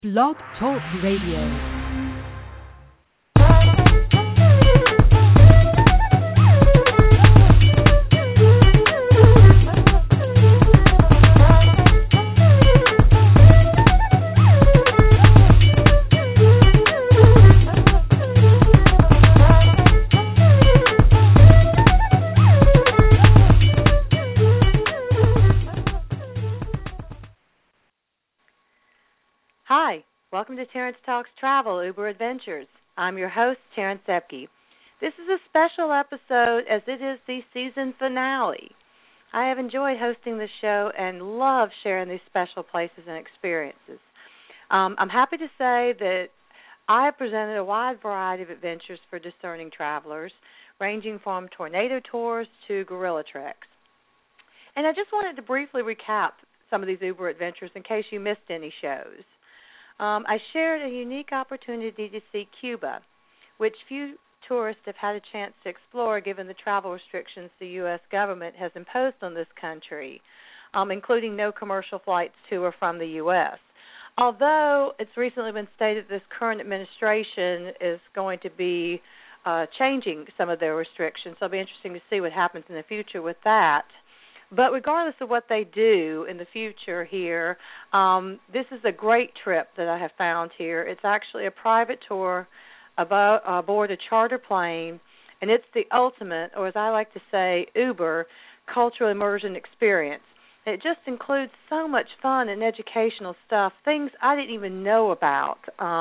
Blog Talk Radio. Hi, welcome to Terrence Talks Travel, Uber Adventures. I'm your host, Terrence Epke. This is a special episode as it is the season finale. I have enjoyed hosting this show and love sharing these special places and experiences. I'm happy to say that I have presented a wide variety of adventures for discerning travelers, ranging from tornado tours to gorilla treks. And I just wanted to briefly recap some of these Uber adventures in case you missed any shows. I shared a unique opportunity to see Cuba, which few tourists have had a chance to explore given the travel restrictions the U.S. government has imposed on this country, including no commercial flights to or from the U.S. Although it's recently been stated this current administration is going to be changing some of their restrictions, so it'll be interesting to see what happens in the future with that. But regardless of what they do in the future here, this is a great trip that I have found here. It's actually a private tour aboard a charter plane, and it's the ultimate, or as I like to say, Uber, cultural immersion experience. It just includes so much fun and educational stuff, things I didn't even know about.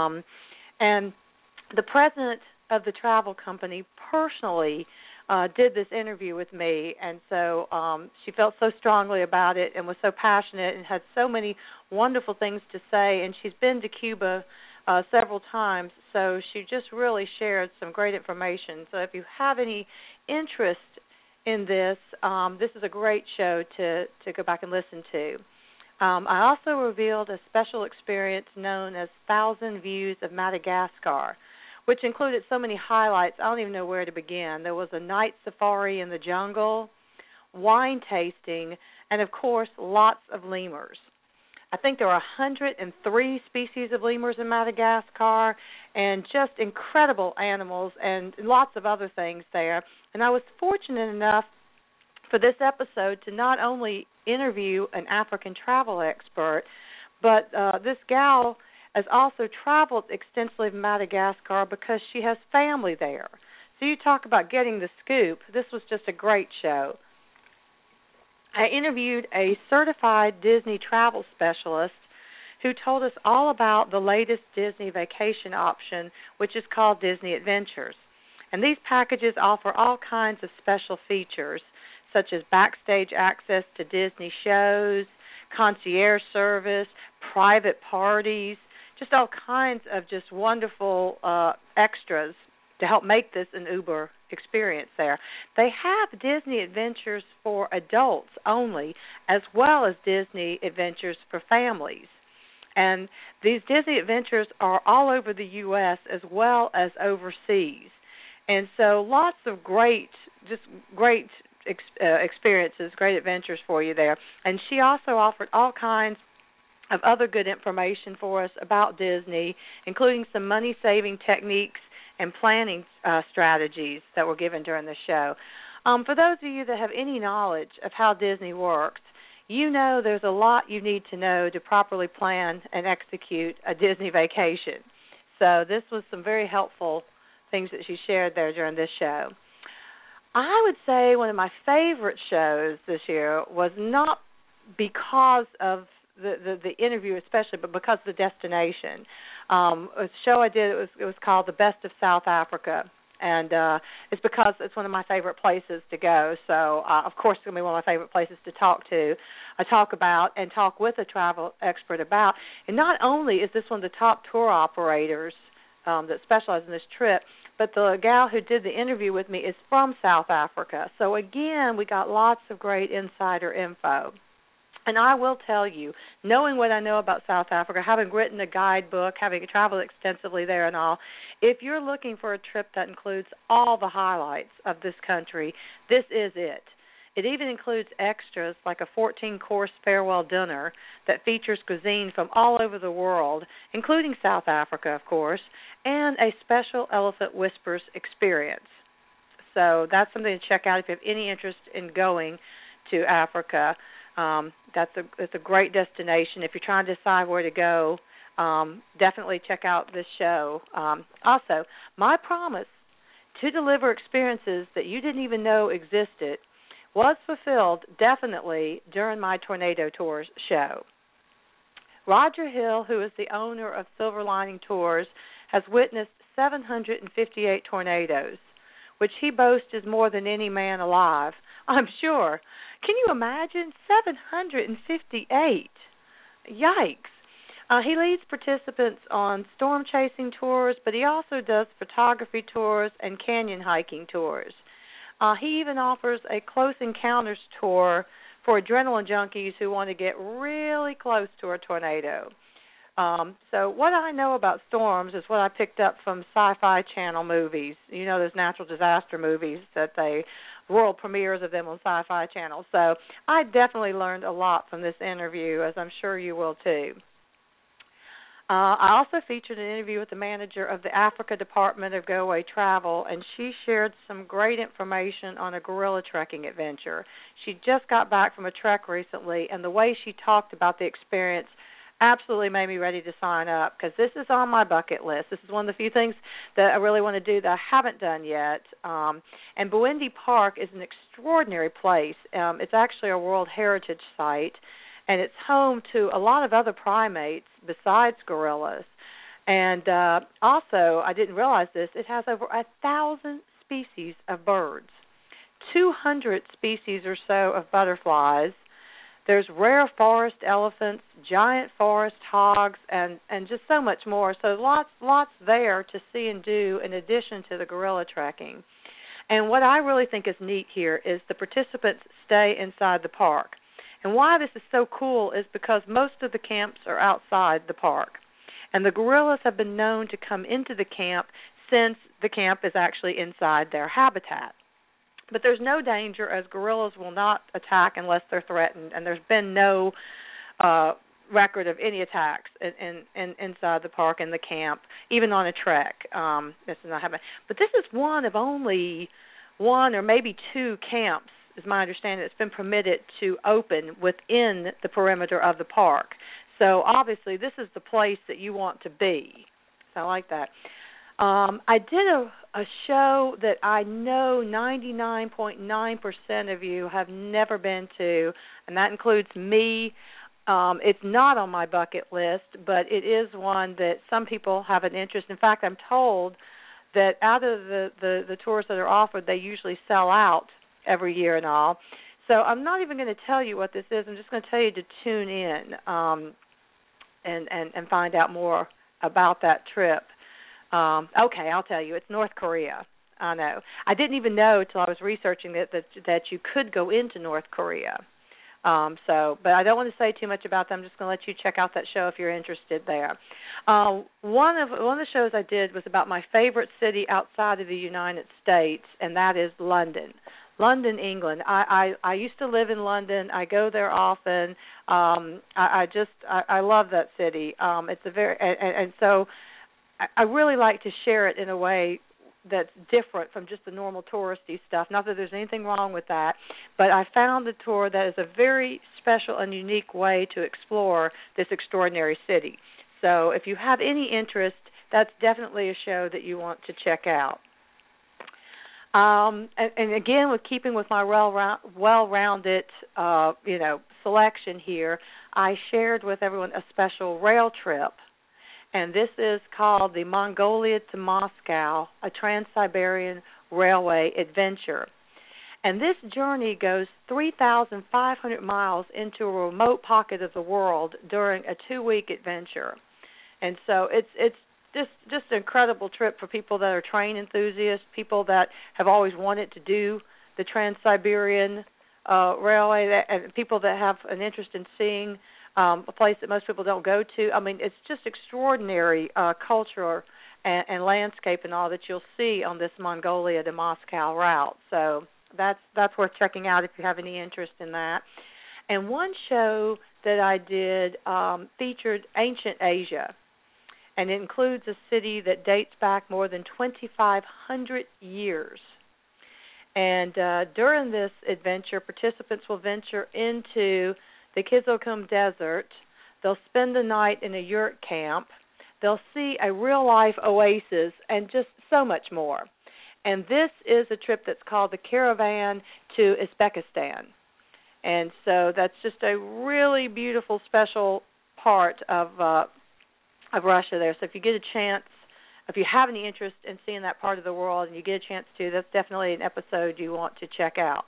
And the president of the travel company personally did this interview with me, and so she felt so strongly about it and was so passionate and had so many wonderful things to say, and she's been to Cuba several times, so she just really shared some great information. So if you have any interest in this, this is a great show to go back and listen to. I also revealed a special experience known as 1,000 Views of Madagascar, which included so many highlights, I don't even know where to begin. There was a night safari in the jungle, wine tasting, and, of course, lots of lemurs. I think there are 103 species of lemurs in Madagascar and just incredible animals and lots of other things there. And I was fortunate enough for this episode to not only interview an African travel expert, but this gal has also traveled extensively in Madagascar because she has family there. So you talk about getting the scoop. This was just a great show. I interviewed a certified Disney travel specialist who told us all about the latest Disney vacation option, which is called Disney Adventures. And these packages offer all kinds of special features, such as backstage access to Disney shows, concierge service, private parties, just all kinds of just wonderful extras to help make this an Uber experience there. They have Disney Adventures for adults only, as well as Disney Adventures for families. And these Disney Adventures are all over the U.S. as well as overseas. And so lots of great experiences, great adventures for you there. And she also offered all kinds of other good information for us about Disney, including some money-saving techniques and planning strategies that were given during the show. For those of you that have any knowledge of how Disney works, you know there's a lot you need to know to properly plan and execute a Disney vacation. So this was some very helpful things that she shared there during this show. I would say one of my favorite shows this year was not because of the interview especially, but because of the destination. A show I did, it was called The Best of South Africa, and it's because it's one of my favorite places to go. So, of course, it's going to be one of my favorite places to talk about and talk with a travel expert about. And not only is this one of the top tour operators that specialize in this trip, but the gal who did the interview with me is from South Africa. So, again, we got lots of great insider info. And I will tell you, knowing what I know about South Africa, having written a guidebook, having traveled extensively there and all, if you're looking for a trip that includes all the highlights of this country, this is it. It even includes extras like a 14-course farewell dinner that features cuisine from all over the world, including South Africa, of course, and a special Elephant Whispers experience. So that's something to check out if you have any interest in going to Africa. It's a great destination. If you're trying to decide where to go, definitely check out this show. Also, my promise to deliver experiences that you didn't even know existed was fulfilled definitely during my Tornado Tours show. Roger Hill, who is the owner of Silver Lining Tours, has witnessed 758 tornadoes, which he boasts is more than any man alive, I'm sure. Can you imagine? 758. Yikes. He leads participants on storm chasing tours, but he also does photography tours and canyon hiking tours. He even offers a close encounters tour for adrenaline junkies who want to get really close to a tornado. So what I know about storms is what I picked up from Sci-Fi Channel movies. You know, those natural disaster movies that world premieres of them on Sci-Fi Channel. So I definitely learned a lot from this interview, as I'm sure you will too. I also featured an interview with the manager of the Africa Department of Go Away Travel, and she shared some great information on a gorilla trekking adventure. She just got back from a trek recently, and the way she talked about the experience absolutely made me ready to sign up, because this is on my bucket list. This is one of the few things that I really want to do that I haven't done yet. And Bwindi Park is an extraordinary place. It's actually a World Heritage Site, and it's home to a lot of other primates besides gorillas. And also, I didn't realize this, it has over 1,000 species of birds, 200 species or so of butterflies. There's rare forest elephants, giant forest hogs, and just so much more. So lots there to see and do in addition to the gorilla trekking. And what I really think is neat here is the participants stay inside the park. And why this is so cool is because most of the camps are outside the park. And the gorillas have been known to come into the camp since the camp is actually inside their habitat. But there's no danger, as gorillas will not attack unless they're threatened, and there's been no record of any attacks inside the park and the camp, even on a trek. This is not happening. But this is one of only one or maybe two camps, is my understanding, that's been permitted to open within the perimeter of the park. So obviously this is the place that you want to be. So I like that. I did a show that I know 99.9% of you have never been to, and that includes me. It's not on my bucket list, but it is one that some people have an interest. In fact, I'm told that out of the tours that are offered, they usually sell out every year and all. So I'm not even going to tell you what this is. I'm just going to tell you to tune in and find out more about that trip. Okay, I'll tell you. It's North Korea. I know. I didn't even know until I was researching it that you could go into North Korea. But I don't want to say too much about that. I'm just going to let you check out that show if you're interested there. One of the shows I did was about my favorite city outside of the United States, and that is London. London, England. I used to live in London. I go there often. I love that city. It's a very and so I really like to share it in a way that's different from just the normal touristy stuff. Not that there's anything wrong with that, but I found the tour that is a very special and unique way to explore this extraordinary city. So if you have any interest, that's definitely a show that you want to check out. And again, with keeping with my well-rounded, selection here, I shared with everyone a special rail trip. And this is called the Mongolia to Moscow, a Trans-Siberian Railway Adventure. And this journey goes 3,500 miles into a remote pocket of the world during a 2-week adventure. And so it's just an incredible trip for people that are train enthusiasts, people that have always wanted to do the Trans-Siberian Railway, and people that have an interest in seeing a place that most people don't go to. I mean, it's just extraordinary culture and landscape and all that you'll see on this Mongolia to Moscow route. So that's worth checking out if you have any interest in that. And one show that I did featured ancient Asia, and it includes a city that dates back more than 2,500 years. And during this adventure, participants will venture into the Kizilkum Desert. They'll spend the night in a yurt camp. They'll see a real-life oasis and just so much more. And this is a trip that's called the Caravan to Uzbekistan. And so that's just a really beautiful, special part of Russia there. So if you get a chance, if you have any interest in seeing that part of the world and you get a chance to, that's definitely an episode you want to check out.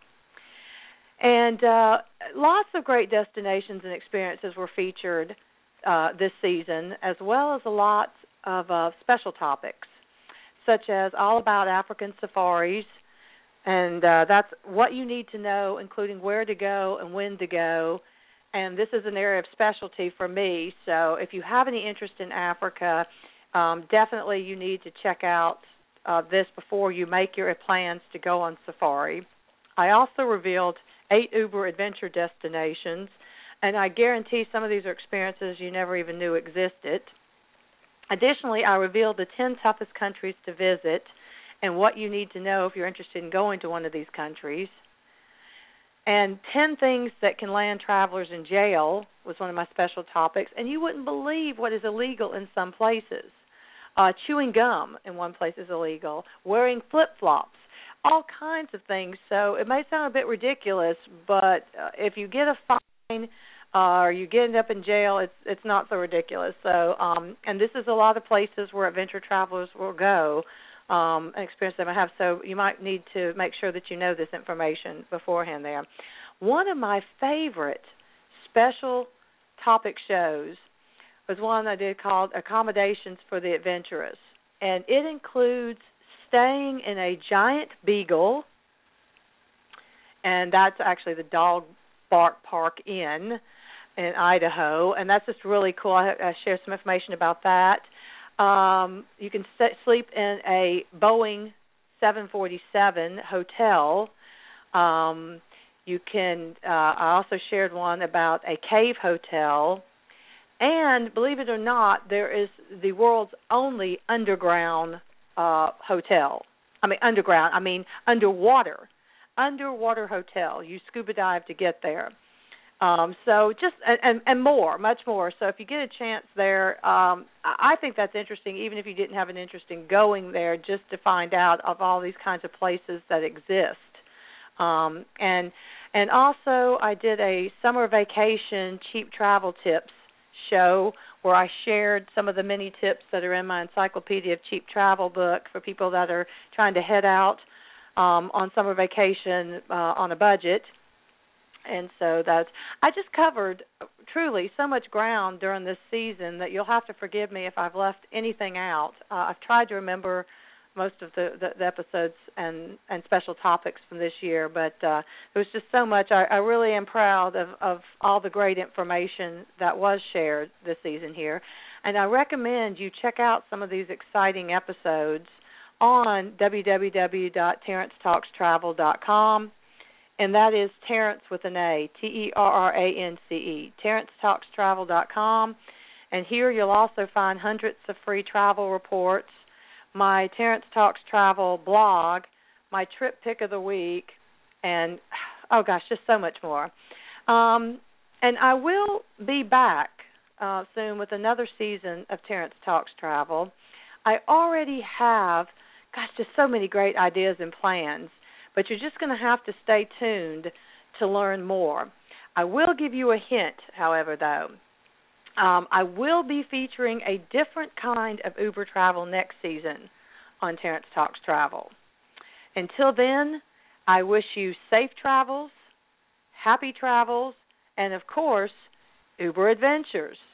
And lots of great destinations and experiences were featured this season, as well as a lot of special topics, such as all about African safaris, and that's what you need to know, including where to go and when to go. And this is an area of specialty for me, so if you have any interest in Africa, definitely you need to check out this before you make your plans to go on safari. I also revealed 8 Uber adventure destinations, and I guarantee some of these are experiences you never even knew existed. Additionally, I revealed the 10 toughest countries to visit and what you need to know if you're interested in going to one of these countries. And 10 things that can land travelers in jail was one of my special topics, and you wouldn't believe what is illegal in some places. Chewing gum in one place is illegal, wearing flip-flops, all kinds of things. So it may sound a bit ridiculous, but if you get a fine or you get up in jail, it's not so ridiculous. So, and this is a lot of places where adventure travelers will go and experience them. So you might need to make sure that you know this information beforehand there. One of my favorite special topic shows was one I did called Accommodations for the Adventurous, and it includes staying in a giant beagle, and that's actually the Dog Bark Park Inn in Idaho, and that's just really cool. I share some information about that. You can sleep in a Boeing 747 hotel. You can. I also shared one about a cave hotel, and believe it or not, there is the world's only underground hotel. Underwater hotel. You scuba dive to get there. So just and more, much more. So if you get a chance there, I think that's interesting, even if you didn't have an interest in going there, just to find out of all these kinds of places that exist. And also I did a summer vacation cheap travel tips show where I shared some of the many tips that are in my Encyclopedia of Cheap Travel book for people that are trying to head out on summer vacation on a budget. And so I just covered truly so much ground during this season that you'll have to forgive me if I've left anything out. I've tried to remember most of the episodes and special topics from this year, but there was just so much. I really am proud of all the great information that was shared this season here. And I recommend you check out some of these exciting episodes on www.TerrenceTalksTravel.com. And that is Terrence with an A, Terrance, TerrenceTalksTravel.com. And here you'll also find hundreds of free travel reports, my Terrence Talks Travel blog, my trip pick of the week, and, oh gosh, just so much more. And I will be back soon with another season of Terrence Talks Travel. I already have, just so many great ideas and plans. But you're just going to have to stay tuned to learn more. I will give you a hint, however, though. I will be featuring a different kind of Uber travel next season on Terrence Talks Travel. Until then, I wish you safe travels, happy travels, and, of course, Uber adventures.